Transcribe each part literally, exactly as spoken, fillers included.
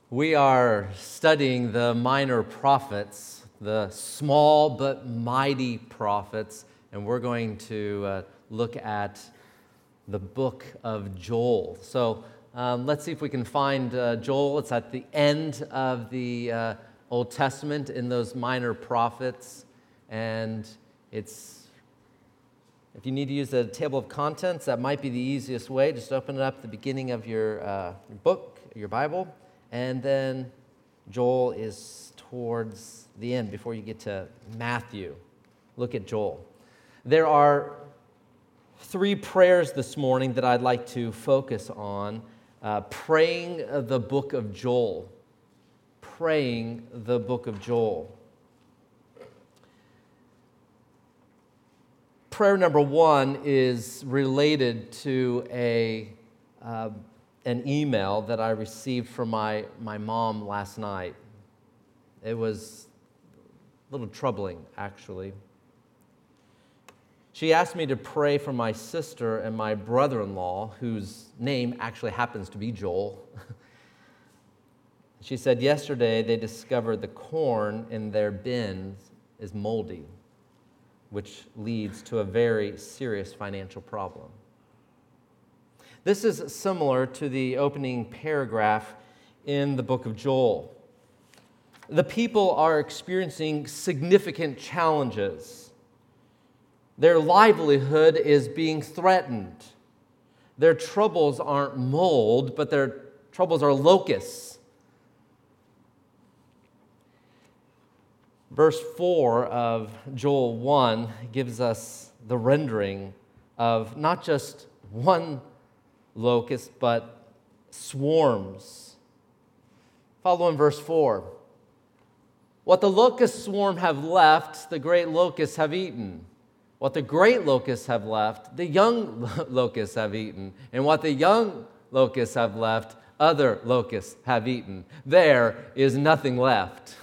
We are studying the minor prophets, the small but mighty prophets, and we're going to uh, look at the book of Joel. So um, let's see if we can find uh, Joel. It's at the end of the uh, Old Testament in those minor prophets, and it's, if you need to use the table of contents, that might be the easiest way. Just open it up at the beginning of your, uh, your book, your Bible. And then Joel is towards the end before you get to Matthew. Look at Joel. There are three prayers this morning that I'd like to focus on. Uh, praying the book of Joel. Praying the book of Joel. Prayer number one is related to a... Uh, an email that I received from my, my mom last night. It was a little troubling, actually. She asked me to pray for my sister and my brother-in-law, whose name actually happens to be Joel. She said yesterday they discovered the corn in their bins is moldy, which leads to a very serious financial problem. This is similar to the opening paragraph in the book of Joel. The people are experiencing significant challenges. Their livelihood is being threatened. Their troubles aren't mold, but their troubles are locusts. Verse four of Joel one gives us the rendering of not just one locust, but swarms. Follow in verse four. What the locust swarm have left, the great locusts have eaten. What the great locusts have left, the young locusts have eaten. And what the young locusts have left, other locusts have eaten. There is nothing left.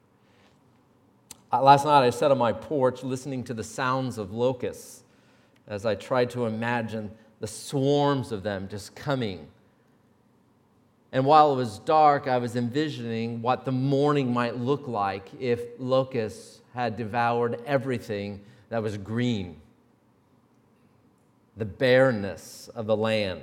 Last night I sat on my porch listening to the sounds of locusts as I tried to imagine the swarms of them just coming. And while it was dark, I was envisioning what the morning might look like if locusts had devoured everything that was green. The barrenness of the land.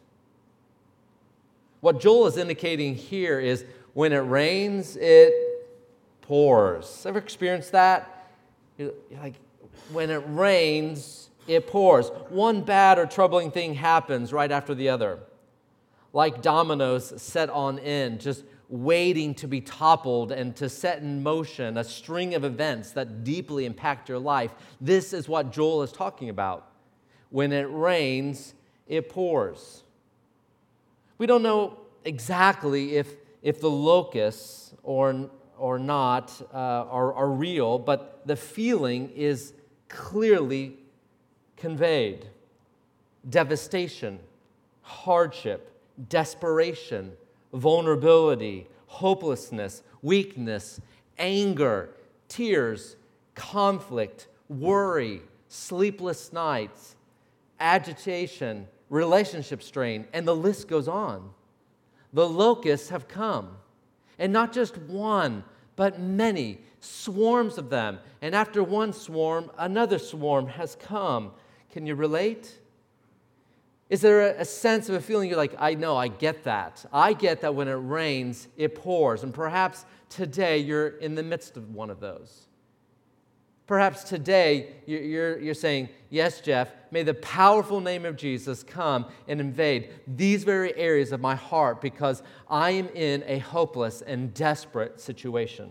What Joel is indicating here is when it rains, it pours. Ever experienced that? You're like, when it rains, it pours. One bad or troubling thing happens right after the other. Like dominoes set on end, just waiting to be toppled and to set in motion a string of events that deeply impact your life. This is what Joel is talking about. When it rains, it pours. We don't know exactly if, if the locusts or, or not uh, are, are real, but the feeling is clearly conveyed. Devastation, hardship, desperation, vulnerability, hopelessness, weakness, anger, tears, conflict, worry, sleepless nights, agitation, relationship strain, and the list goes on. The locusts have come, and not just one, but many, swarms of them. And after one swarm, another swarm has come. Can you relate? Is there a sense of a feeling you're like, I know, I get that. I get that when it rains, it pours. And perhaps today you're in the midst of one of those. Perhaps today you're, you're saying, yes, Jeff, may the powerful name of Jesus come and invade these very areas of my heart because I am in a hopeless and desperate situation.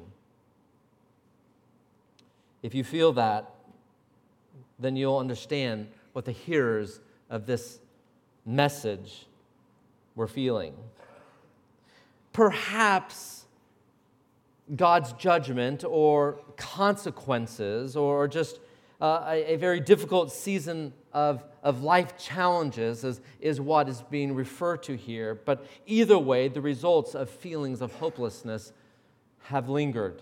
If you feel that, then you'll understand what the hearers of this message were feeling. Perhaps God's judgment or consequences or just uh, a, a very difficult season of, of life challenges is, is what is being referred to here. But either way, the results of feelings of hopelessness have lingered.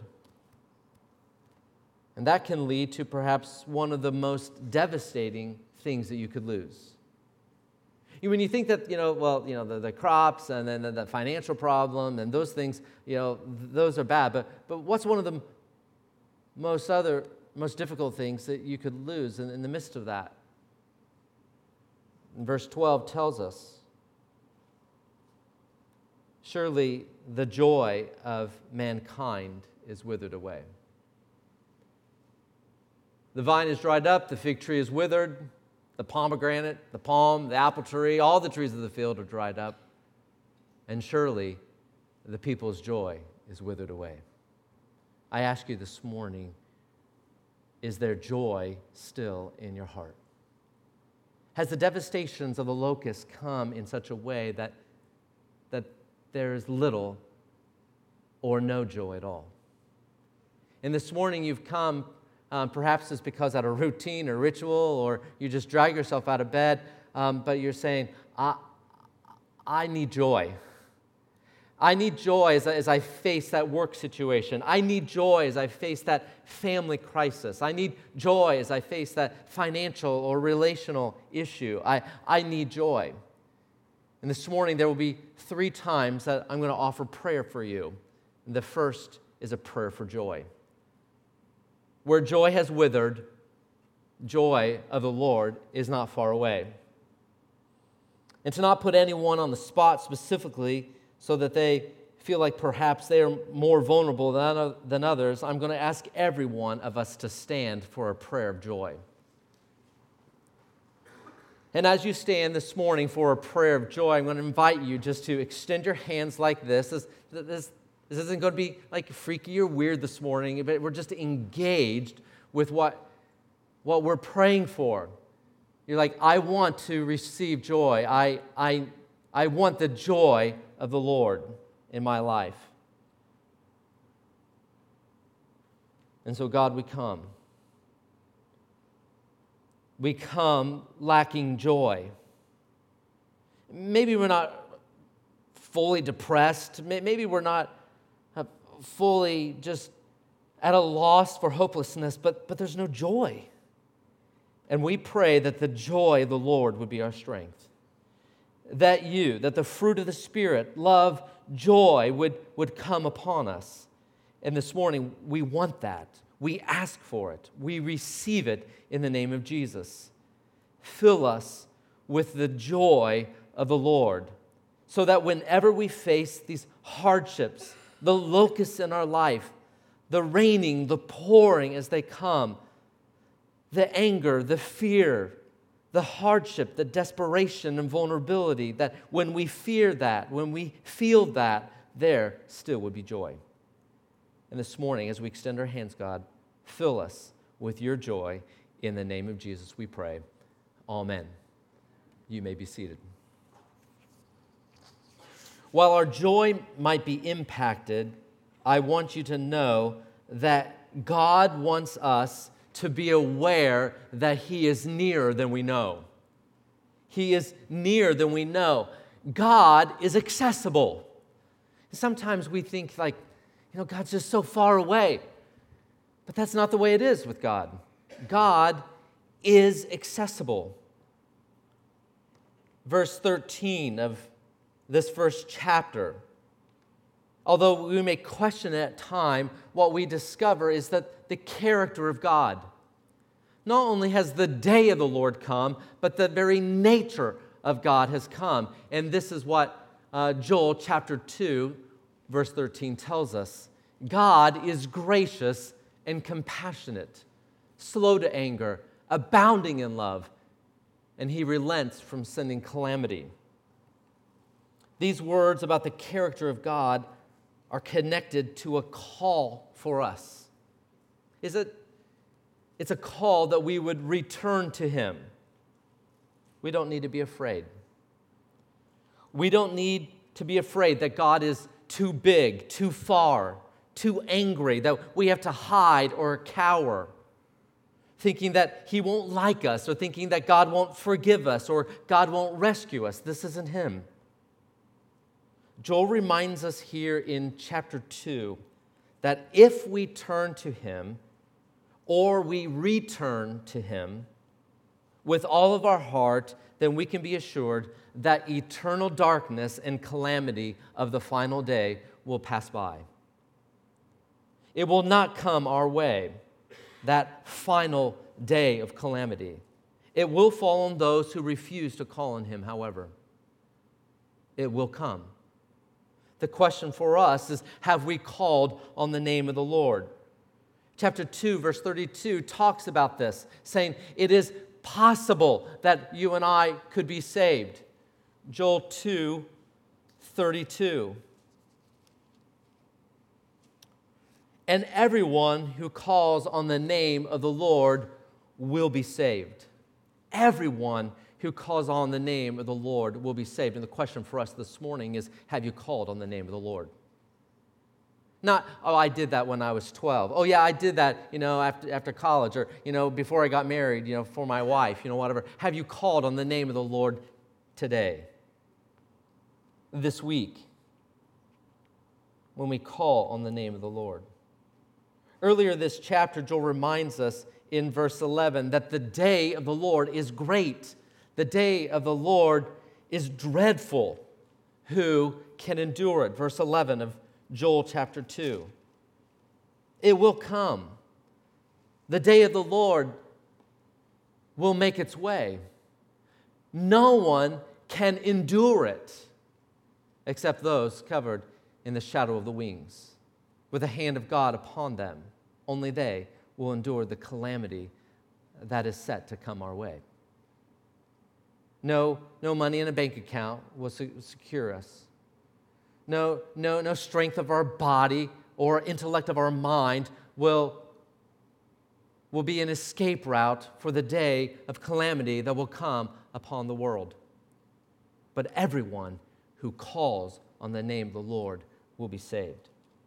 And that can lead to perhaps one of the most devastating things that you could lose. When you think that, you know, well, you know, the, the crops and then the, the financial problem and those things, you know, th- those are bad. But but what's one of the most other most difficult things that you could lose in, in the midst of that? And verse twelve tells us, surely the joy of mankind is withered away. The vine is dried up, the fig tree is withered, the pomegranate, the palm, the apple tree, all the trees of the field are dried up, and surely the people's joy is withered away. I ask you this morning, is there joy still in your heart? Has the devastations of the locust come in such a way that, that there is little or no joy at all? And this morning you've come, um, perhaps it's because out of routine or ritual, or you just drag yourself out of bed, um, but you're saying, I, I need joy. I need joy as I, as I face that work situation. I need joy as I face that family crisis. I need joy as I face that financial or relational issue. I, I need joy. And this morning there will be three times that I'm going to offer prayer for you. And the first is a prayer for joy. Where joy has withered, joy of the Lord is not far away. And to not put anyone on the spot specifically, so that they feel like perhaps they are more vulnerable than, than others, I'm going to ask every one of us to stand for a prayer of joy. And as you stand this morning for a prayer of joy, I'm going to invite you just to extend your hands like this. This, this, this isn't going to be like freaky or weird this morning, but we're just engaged with what, what we're praying for. You're like, I want to receive joy. I, I, I want the joy of the Lord in my life. And so, God, we come. We come lacking joy. Maybe we're not fully depressed. Maybe we're not fully just at a loss for hopelessness, but, but there's no joy. And we pray that the joy of the Lord would be our strength. That you, that the fruit of the Spirit, love, joy, would, would come upon us. And this morning, we want that. We ask for it. We receive it in the name of Jesus. Fill us with the joy of the Lord, so that whenever we face these hardships, the locusts in our life, the raining, the pouring as they come, the anger, the fear, the hardship, the desperation and vulnerability, that when we fear that, when we feel that, there still would be joy. And this morning, as we extend our hands, God, fill us with your joy. In the name of Jesus, we pray. Amen. You may be seated. While our joy might be impacted, I want you to know that God wants us to be aware that He is nearer than we know. He is nearer than we know. God is accessible. Sometimes we think like, you know, God's just so far away. But that's not the way it is with God. God is accessible. Verse thirteen of this first chapter. Although we may question at time, what we discover is that the character of God. Not only has the day of the Lord come, but the very nature of God has come. And this is what uh, Joel chapter two, verse thirteen tells us. God is gracious and compassionate, slow to anger, abounding in love, and He relents from sending calamity. These words about the character of God are connected to a call for us. Is it? It's a call that we would return to Him. We don't need to be afraid. We don't need to be afraid that God is too big, too far, too angry, that we have to hide or cower, thinking that He won't like us, or thinking that God won't forgive us, or God won't rescue us. This isn't Him. Joel reminds us here in chapter two that if we turn to Him, or we return to Him with all of our heart, then we can be assured that eternal darkness and calamity of the final day will pass by. It will not come our way, that final day of calamity. It will fall on those who refuse to call on him, however. It will come. The question for us is, have we called on the name of the Lord? Chapter two, verse thirty-two talks about this, saying it is possible that you and I could be saved. Joel two, thirty-two. And everyone who calls on the name of the Lord will be saved. Everyone who calls on the name of the Lord will be saved. And the question for us this morning is, have you called on the name of the Lord? Not, oh, I did that when I was twelve. Oh, yeah, I did that, you know, after, after college, or, you know, before I got married, you know, for my wife, you know, whatever. Have you called on the name of the Lord today, this week, when we call on the name of the Lord? Earlier this chapter, Joel reminds us in verse eleven that the day of the Lord is great. The day of the Lord is dreadful. Who can endure it? Verse eleven of Joel chapter two. It will come. The day of the Lord will make its way. No one can endure it except those covered in the shadow of the wings, with the hand of God upon them. Only they will endure the calamity that is set to come our way. No, no money in a bank account will secure us. No, no, no strength of our body or intellect of our mind will, will be an escape route for the day of calamity that will come upon the world. But everyone who calls on the name of the Lord will be saved.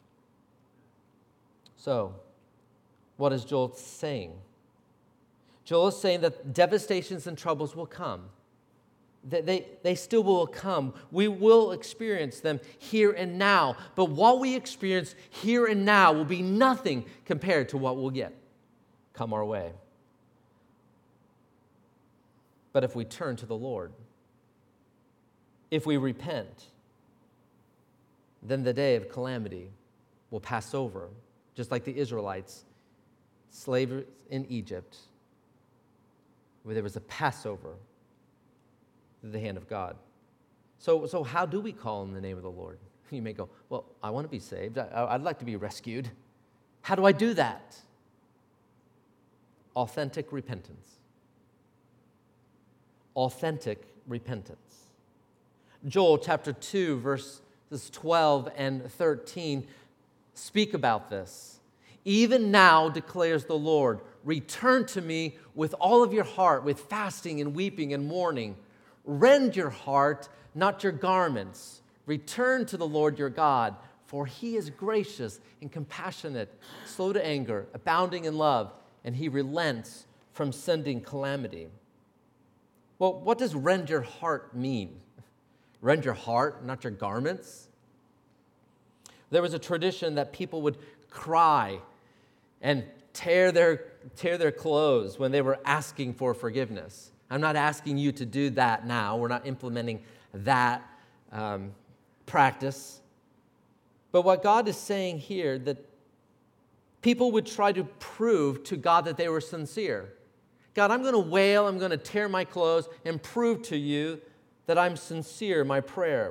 So, what is Joel saying? Joel is saying that devastations and troubles will come. That they, they still will come. We will experience them here and now. But what we experience here and now will be nothing compared to what we'll get come our way. But if we turn to the Lord, if we repent, then the day of calamity will pass over, just like the Israelites, slaves in Egypt, where there was a Passover through the hand of God. So, so how do we call on the name of the Lord? You may go, well, I want to be saved. I, I'd like to be rescued. How do I do that? Authentic repentance. Authentic repentance. Joel chapter two, verses twelve and thirteen speak about this. Even now, declares the Lord, return to me with all of your heart, with fasting and weeping and mourning. Rend your heart, not your garments. Return to the Lord your God, for he is gracious and compassionate, slow to anger, abounding in love, and he relents from sending calamity. Well, what does rend your heart mean? Rend your heart, not your garments? There was a tradition that people would cry and tear their, tear their clothes when they were asking for forgiveness. I'm not asking you to do that now. We're not implementing that um, practice. But what God is saying here, that people would try to prove to God that they were sincere. God, I'm going to wail, I'm going to tear my clothes and prove to you that I'm sincere in my prayer.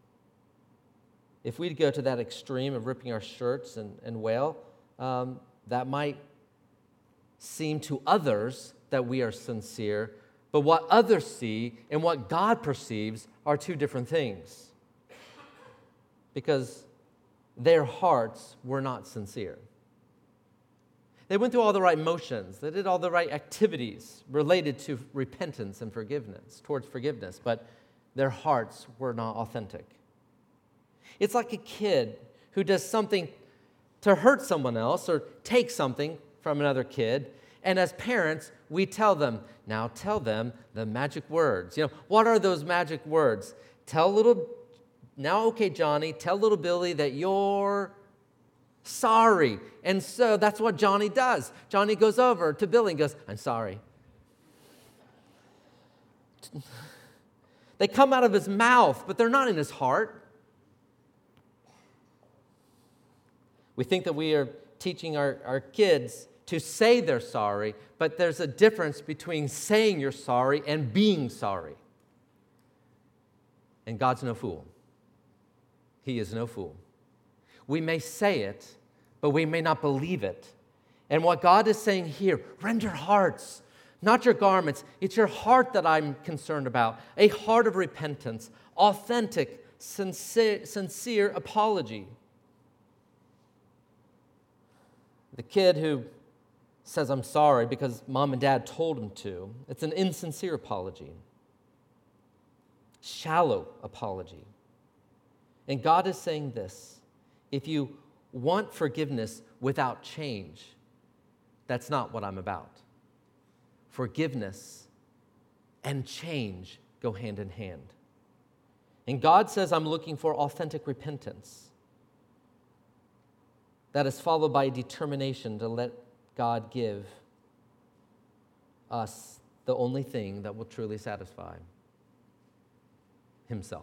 If we'd go to that extreme of ripping our shirts and, and wail, um, that might seem to others that we are sincere, but what others see and what God perceives are two different things. Because their hearts were not sincere. They went through all the right motions. They did all the right activities related to repentance and forgiveness, towards forgiveness, but their hearts were not authentic. It's like a kid who does something to hurt someone else or take something from another kid, and as parents, we tell them, now tell them the magic words. You know, what are those magic words? Tell little, now okay, Johnny, tell little Billy that you're sorry. And so that's what Johnny does. Johnny goes over to Billy and goes, I'm sorry. They come out of his mouth, but they're not in his heart. We think that we are teaching our, our kids to say they're sorry, but there's a difference between saying you're sorry and being sorry. And God's no fool. He is no fool. We may say it, but we may not believe it. And what God is saying here, rend your hearts, not your garments. It's your heart that I'm concerned about. A heart of repentance, authentic, sincere, sincere apology. The kid who says, I'm sorry because mom and dad told him to, it's an insincere apology. Shallow apology. And God is saying this, if you want forgiveness without change, that's not what I'm about. Forgiveness and change go hand in hand. And God says, I'm looking for authentic repentance that is followed by a determination to let God give us the only thing that will truly satisfy Himself.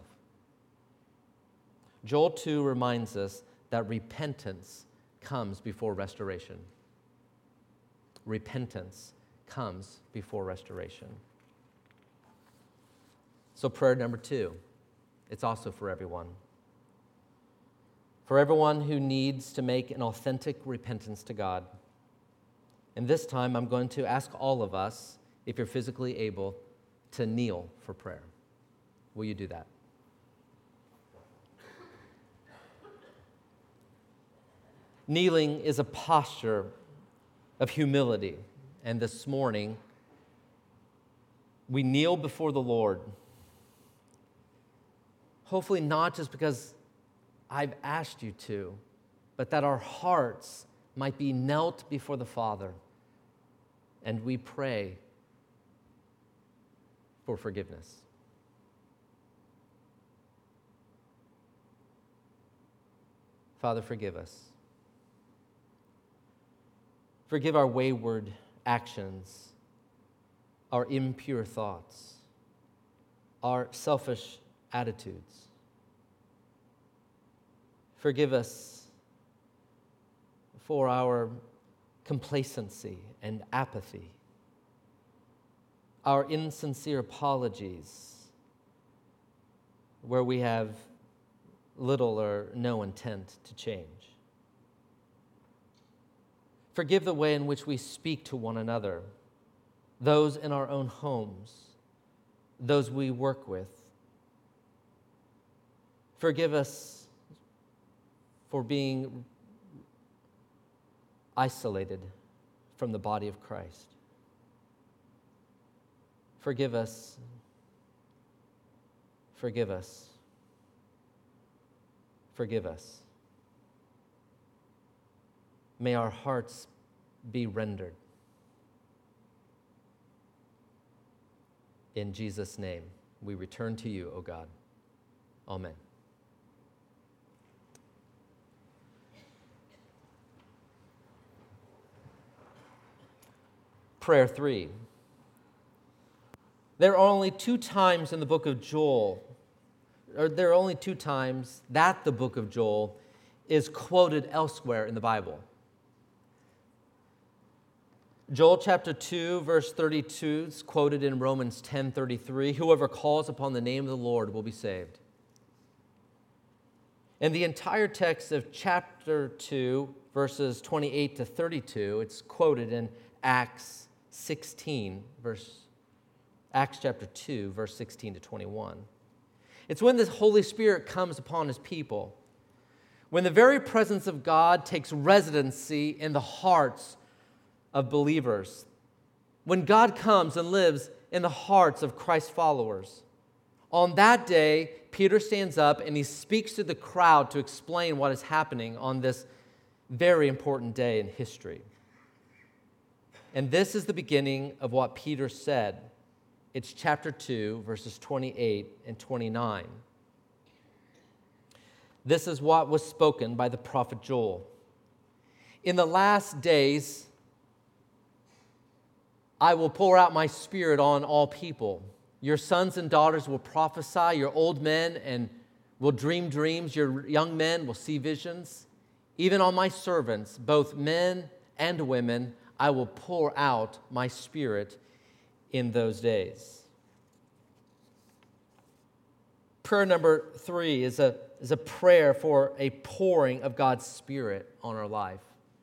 Joel two reminds us that repentance comes before restoration. Repentance comes before restoration. So prayer number two, it's also for everyone. For everyone who needs to make an authentic repentance to God. And this time I'm going to ask all of us, if you're physically able, to kneel for prayer. Will you do that? Kneeling is a posture of humility. And this morning, we kneel before the Lord. Hopefully not just because I've asked you to, but that our hearts might be knelt before the Father. And we pray for forgiveness. Father, forgive us. Forgive our wayward actions, our impure thoughts, our selfish attitudes. Forgive us for our complacency and apathy, our insincere apologies where we have little or no intent to change. Forgive the way in which we speak to one another, those in our own homes, those we work with. Forgive us for being isolated from the body of Christ. Forgive us. Forgive us. Forgive us. May our hearts be rendered. In Jesus' name, we return to you, O God. Amen. Prayer three. There are only two times in the book of Joel, or there are only two times that the book of Joel is quoted elsewhere in the Bible. Joel chapter two, verse thirty-two is quoted in Romans ten thirty-three. Whoever calls upon the name of the Lord will be saved. And the entire text of chapter two, verses twenty-eight to thirty-two, it's quoted in Acts sixteen, verse Acts chapter two, verse sixteen to twenty-one. It's when the Holy Spirit comes upon His people, when the very presence of God takes residency in the hearts of believers, when God comes and lives in the hearts of Christ's followers. On that day, Peter stands up and he speaks to the crowd to explain what is happening on this very important day in history. And this is the beginning of what Peter said. It's chapter two, verses twenty-eight and twenty-nine. This is what was spoken by the prophet Joel. In the last days, I will pour out my spirit on all people. Your sons and daughters will prophesy. Your old men and will dream dreams. Your young men will see visions. Even on my servants, both men and women, I will pour out my Spirit in those days. Prayer number three is a, is a prayer for a pouring of God's Spirit on our life.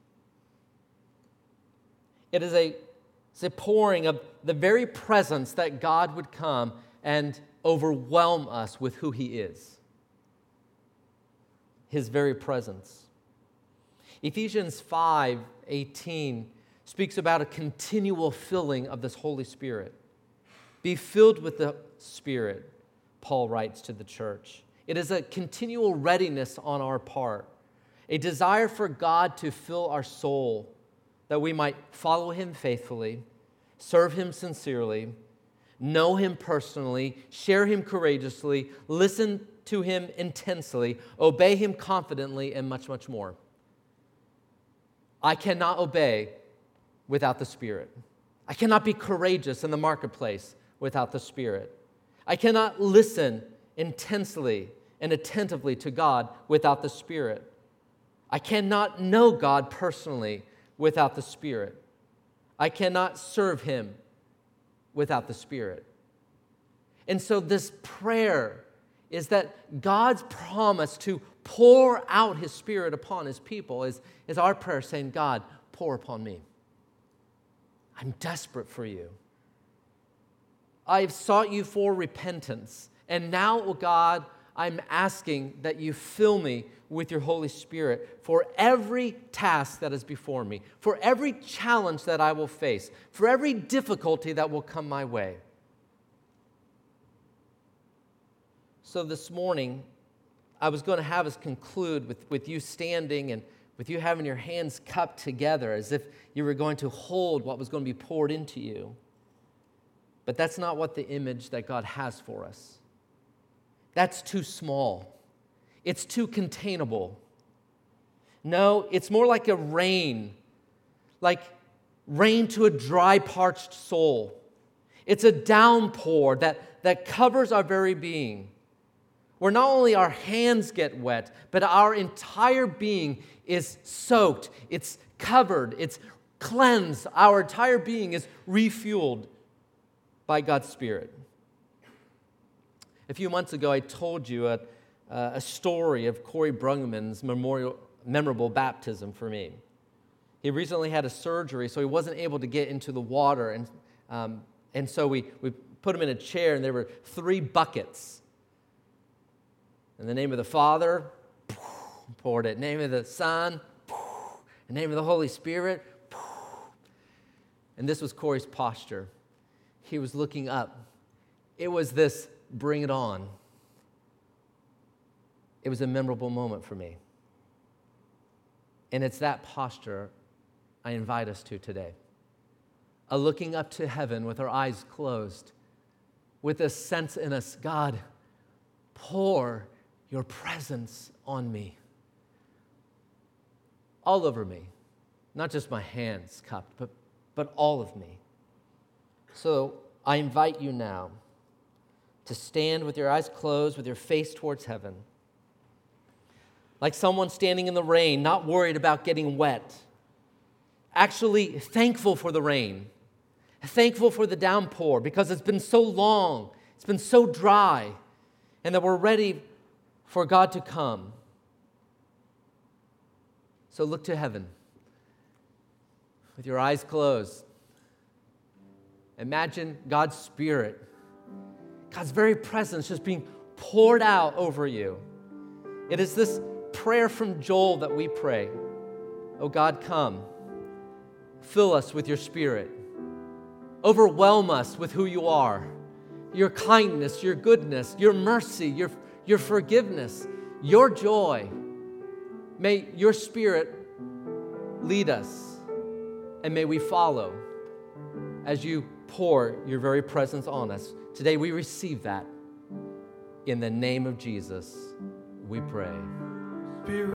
It is a, it's a pouring of the very presence that God would come and overwhelm us with who He is. His very presence. Ephesians five eighteen speaks about a continual filling of this Holy Spirit. Be filled with the Spirit, Paul writes to the church. It is a continual readiness on our part, a desire for God to fill our soul, that we might follow Him faithfully, serve Him sincerely, know Him personally, share Him courageously, listen to Him intensely, obey Him confidently, and much, much more. I cannot obey without the Spirit. I cannot be courageous in the marketplace without the Spirit. I cannot listen intensely and attentively to God without the Spirit. I cannot know God personally without the Spirit. I cannot serve Him without the Spirit. And so this prayer is that God's promise to pour out His Spirit upon His people is, is our prayer saying, God, pour upon me. I'm desperate for you. I've sought you for repentance. And now, oh God, I'm asking that you fill me with your Holy Spirit for every task that is before me, for every challenge that I will face, for every difficulty that will come my way. So this morning, I was going to have us conclude with, with you standing and with you having your hands cupped together as if you were going to hold what was going to be poured into you. But that's not what the image that God has for us. That's too small. It's too containable. No, it's more like a rain, like rain to a dry, parched soul. It's a downpour that, that covers our very being, where not only our hands get wet, but our entire being is soaked, it's covered, it's cleansed. Our entire being is refueled by God's Spirit. A few months ago, I told you a, a story of Corey Brungman's memorial, memorable baptism for me. He recently had a surgery, so he wasn't able to get into the water, and um, and so we, we put him in a chair, and there were three buckets. In the name of the Father, poured it. In the name of the Son, in the name of the Holy Spirit. And this was Corey's posture. He was looking up. It was this bring it on. It was a memorable moment for me. And it's that posture I invite us to today. A looking up to heaven with our eyes closed, with a sense in us, God, pour your presence on me. All over me. Not just my hands cupped, but, but all of me. So I invite you now to stand with your eyes closed, with your face towards heaven. Like someone standing in the rain, not worried about getting wet. Actually thankful for the rain. Thankful for the downpour because it's been so long. It's been so dry. And that we're ready for God to come. So look to heaven with your eyes closed. Imagine God's Spirit, God's very presence just being poured out over you. It is this prayer from Joel that we pray. Oh God, come. Fill us with your Spirit. Overwhelm us with who you are. Your kindness, your goodness, your mercy, your, your forgiveness, your joy. May your Spirit lead us, and may we follow as you pour your very presence on us. Today we receive that. In the name of Jesus, we pray.